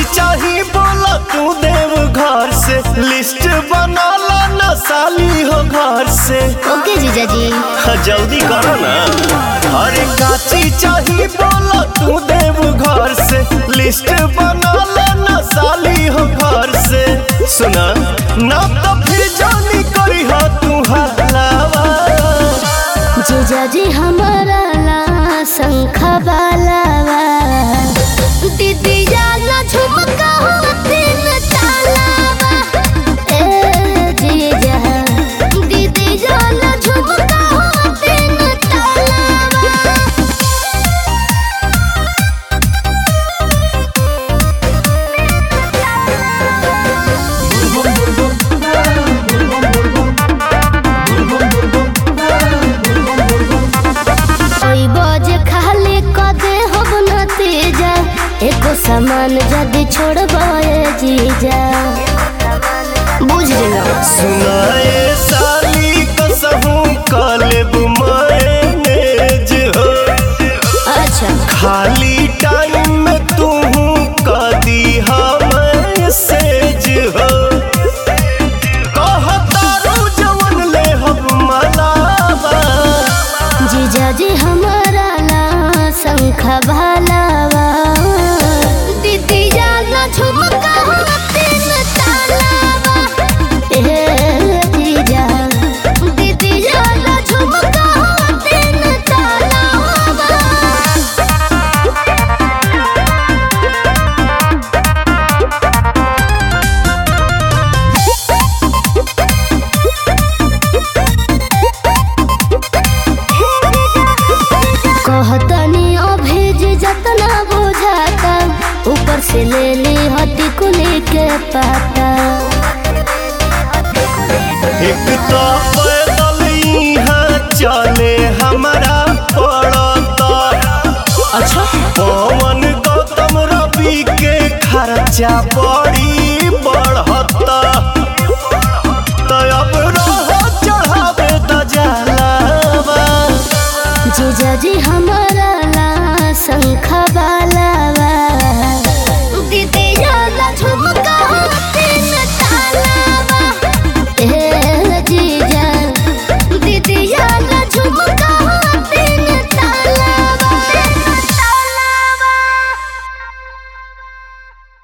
काची चाही बोला तू देव घर से लिस्ट बनाला न साली हो घर से। ओके जीजा जी। जल्दी करो ना। अरे काची चाही बोला तू देव घर से लिस्ट बनाला न साली हो घर से। सुना ना तो फिर जानी करी हो तू हलावा। जीजा जी हमारा ला शंखा बालावा दीदी जाना झुमका हो तीन तालावा। ए जीजा दीदी जाना झुमका हो तीन तालावा। कोई बोझ खाली कदे हो न तेजा एको सामान जदी छोड़बाए जीजा बुझ लेना। सुनाए साली कसहू कलेब मैनेज हो। अच्छा खाली टाइम में तू कदी मैसेज हो। कहतारू जवन ले हम मलावा। जीजा जी हमारा ला शंखा भालावा दीदी जाना झुमका हो तीन तालावा। ए जीजा दीदी जाना झुमका हो तीन तालावा। कहतनी अभेज जतना बुझाता ऊपर से ले ली हटी कुली के पाता। एक तो पैदल यहाँ चले हमारा पड़ता। अच्छा पवन गौतम रवि के खर्चा बड़ी बढ़ता। तो अब रहो चढ़ावे द जलावा। जीजा जी हम